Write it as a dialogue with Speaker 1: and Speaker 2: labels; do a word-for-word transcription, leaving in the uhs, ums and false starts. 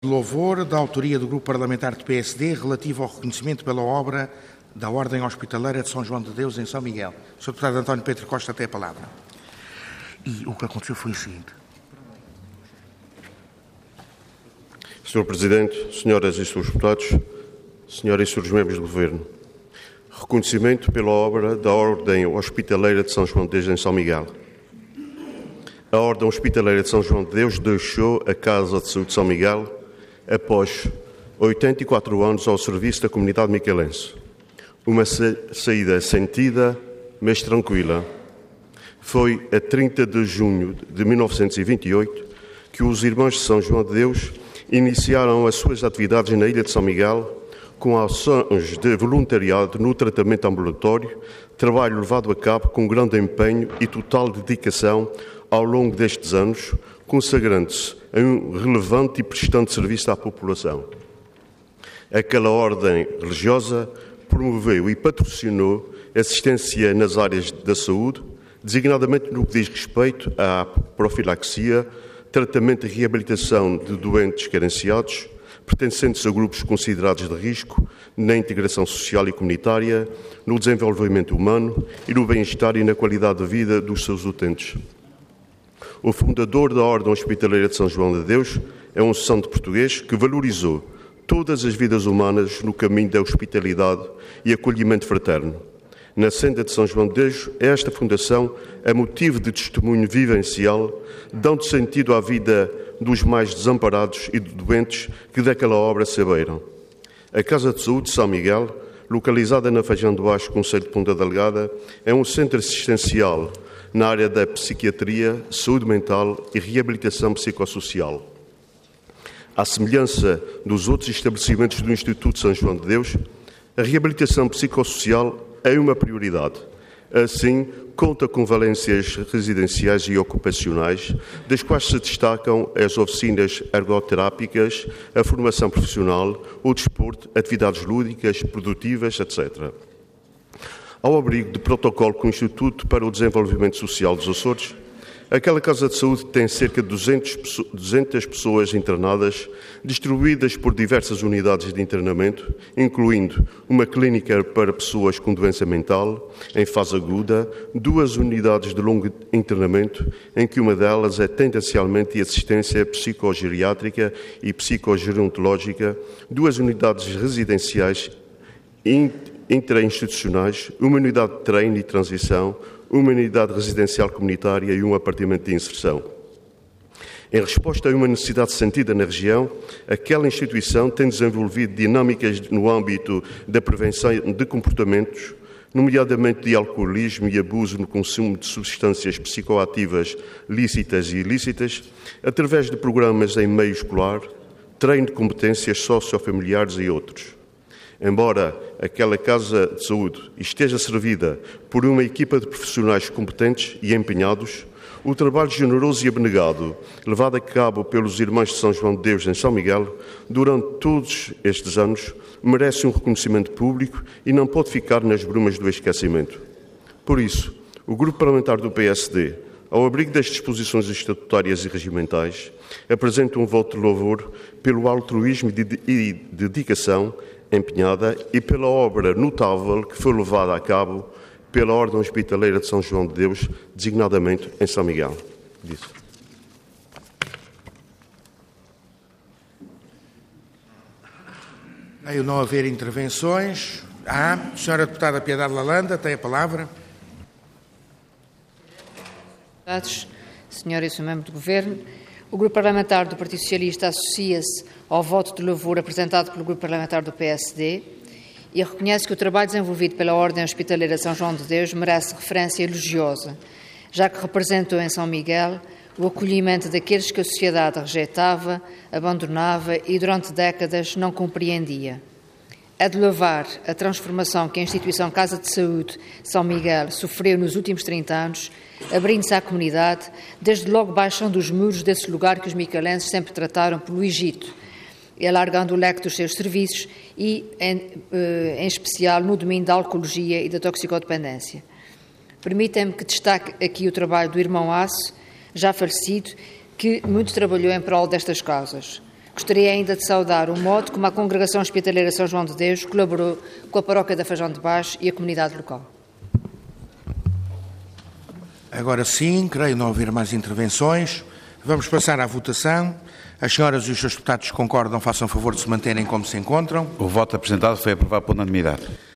Speaker 1: de louvor da autoria do Grupo Parlamentar do P S D relativo ao reconhecimento pela obra da Ordem Hospitaleira de São João de Deus em São Miguel. senhor Deputado António Pedro Costa tem a palavra. E o que aconteceu foi o seguinte.
Speaker 2: senhor Presidente, senhoras e senhores deputados, senhoras e senhores membros do Governo, reconhecimento pela obra da Ordem Hospitaleira de São João de Deus em São Miguel. A Ordem Hospitaleira de São João de Deus deixou a Casa de Saúde de São Miguel após oitenta e quatro anos ao serviço da comunidade miquelense. Uma saída sentida, mas tranquila. Foi a trinta de junho de mil novecentos e vinte e oito que os irmãos de São João de Deus iniciaram as suas atividades na Ilha de São Miguel com ações de voluntariado no tratamento ambulatório, trabalho levado a cabo com grande empenho e total dedicação ao longo destes anos, consagrando-se a um relevante e prestante serviço à população. Aquela ordem religiosa promoveu e patrocinou assistência nas áreas da saúde, designadamente no que diz respeito à profilaxia, tratamento e reabilitação de doentes carenciados, pertencentes a grupos considerados de risco, na integração social e comunitária, no desenvolvimento humano e no bem-estar e na qualidade de vida dos seus utentes. O fundador da Ordem Hospitaleira de São João de Deus é um santo português que valorizou todas as vidas humanas no caminho da hospitalidade e acolhimento fraterno. Na senda de São João de Deus, esta fundação é motivo de testemunho vivencial, dando sentido à vida dos mais desamparados e doentes que daquela obra saberam. A Casa de Saúde de São Miguel, localizada na Feijão do Baixo, concelho de Ponta Delgada, é um centro assistencial na área da psiquiatria, saúde mental e reabilitação psicossocial. À semelhança dos outros estabelecimentos do Instituto São João de Deus, a reabilitação psicossocial é uma prioridade. Assim, conta com valências residenciais e ocupacionais, das quais se destacam as oficinas ergoterápicas, a formação profissional, o desporto, atividades lúdicas, produtivas, etcétera. Ao abrigo de protocolo com o Instituto para o Desenvolvimento Social dos Açores, aquela Casa de Saúde tem cerca de duzentas pessoas internadas, distribuídas por diversas unidades de internamento, incluindo uma clínica para pessoas com doença mental, em fase aguda, duas unidades de longo internamento, em que uma delas é tendencialmente de assistência psicogeriátrica e psicogerontológica, duas unidades residenciais intrainstitucionais, uma unidade de treino e transição, uma unidade residencial comunitária e um apartamento de inserção. Em resposta a uma necessidade sentida na região, aquela instituição tem desenvolvido dinâmicas no âmbito da prevenção de comportamentos, nomeadamente de alcoolismo e abuso no consumo de substâncias psicoativas lícitas e ilícitas, através de programas em meio escolar, treino de competências sociofamiliares e outros. Embora aquela Casa de Saúde esteja servida por uma equipa de profissionais competentes e empenhados, o trabalho generoso e abnegado levado a cabo pelos irmãos de São João de Deus em São Miguel durante todos estes anos merece um reconhecimento público e não pode ficar nas brumas do esquecimento. Por isso, o Grupo Parlamentar do P S D, ao abrigo das disposições estatutárias e regimentais, apresenta um voto de louvor pelo altruísmo e dedicação empenhada e pela obra notável que foi levada a cabo pela Ordem Hospitaleira de São João de Deus, designadamente em São Miguel. Disso.
Speaker 1: Veio não haver intervenções. Ah, a senhora Deputada Piedade Lalanda tem a palavra.
Speaker 3: Deputados, senhora e senhor membro do Governo, o Grupo Parlamentar do Partido Socialista associa-se ao voto de louvor apresentado pelo Grupo Parlamentar do P S D e reconhece que o trabalho desenvolvido pela Ordem Hospitaleira de São João de Deus merece referência elogiosa, já que representou em São Miguel o acolhimento daqueles que a sociedade rejeitava, abandonava e durante décadas não compreendia. É de louvar a transformação que a instituição Casa de Saúde São Miguel sofreu nos últimos trinta anos, abrindo-se à comunidade, desde logo baixando os muros desse lugar que os miquelenses sempre trataram pelo Egito, e alargando o leque dos seus serviços e, em, em especial, no domínio da alcoologia e da toxicodependência. Permitem-me que destaque aqui o trabalho do irmão Aço, já falecido, que muito trabalhou em prol destas causas. Gostaria ainda de saudar o modo como a Congregação Hospitaleira São João de Deus colaborou com a Paróquia da Feijão de Baixo e a comunidade local.
Speaker 1: Agora sim, creio não haver mais intervenções. Vamos passar à votação. As senhoras e os seus deputados concordam, façam favor de se manterem como se encontram.
Speaker 4: O voto apresentado foi aprovado por unanimidade.